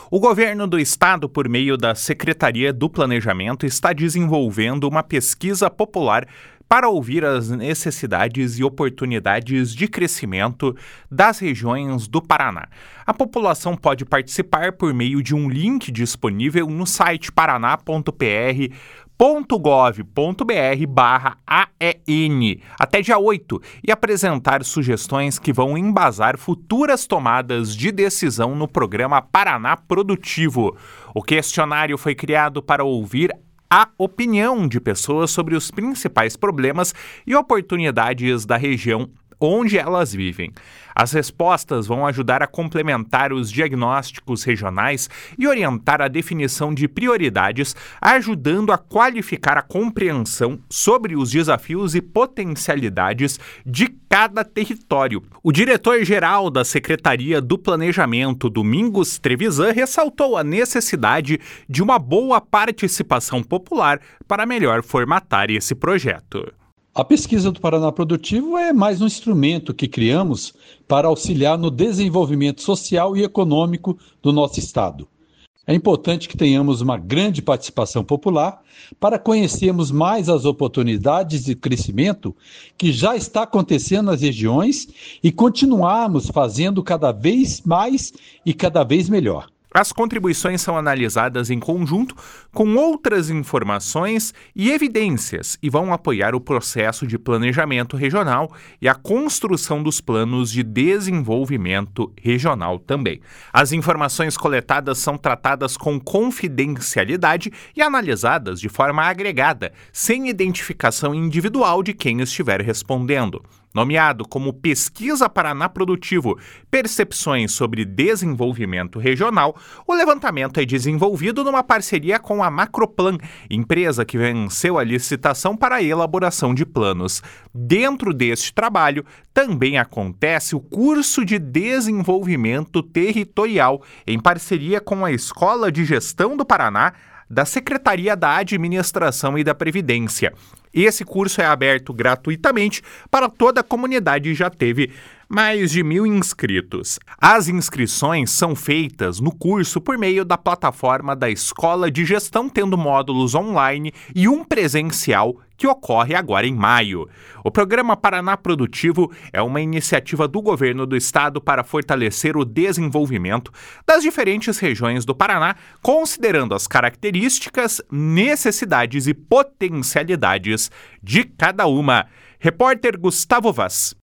O governo do estado, por meio da Secretaria do Planejamento, está desenvolvendo uma pesquisa popular para ouvir as necessidades e oportunidades de crescimento das regiões do Paraná. A população pode participar por meio de um link disponível no site paraná.pr.gov.br/AEN até dia 8 e apresentar sugestões que vão embasar futuras tomadas de decisão no programa Paraná Produtivo. O questionário foi criado para ouvir a opinião de pessoas sobre os principais problemas e oportunidades da região onde elas vivem. As respostas vão ajudar a complementar os diagnósticos regionais e orientar a definição de prioridades, ajudando a qualificar a compreensão sobre os desafios e potencialidades de cada território. O diretor-geral da Secretaria do Planejamento, Domingos Trevisan, ressaltou a necessidade de uma boa participação popular para melhor formatar esse projeto. A pesquisa do Paraná Produtivo é mais um instrumento que criamos para auxiliar no desenvolvimento social e econômico do nosso estado. É importante que tenhamos uma grande participação popular para conhecermos mais as oportunidades de crescimento que já está acontecendo nas regiões e continuarmos fazendo cada vez mais e cada vez melhor. As contribuições são analisadas em conjunto com outras informações e evidências e vão apoiar o processo de planejamento regional e a construção dos planos de desenvolvimento regional também. As informações coletadas são tratadas com confidencialidade e analisadas de forma agregada, sem identificação individual de quem estiver respondendo. Nomeado como Pesquisa Paraná Produtivo, Percepções sobre Desenvolvimento Regional, o levantamento é desenvolvido numa parceria com a Macroplan, empresa que venceu a licitação para a elaboração de planos. Dentro deste trabalho, também acontece o curso de Desenvolvimento Territorial, em parceria com a Escola de Gestão do Paraná, da Secretaria da Administração e da Previdência. Esse curso é aberto gratuitamente para toda a comunidade e já teve mais de 1.000 inscritos. As inscrições são feitas no curso por meio da plataforma da Escola de Gestão, tendo módulos online e um presencial que ocorre agora em maio. O programa Paraná Produtivo é uma iniciativa do governo do estado para fortalecer o desenvolvimento das diferentes regiões do Paraná, considerando as características, necessidades e potencialidades de cada uma. Repórter Gustavo Vaz.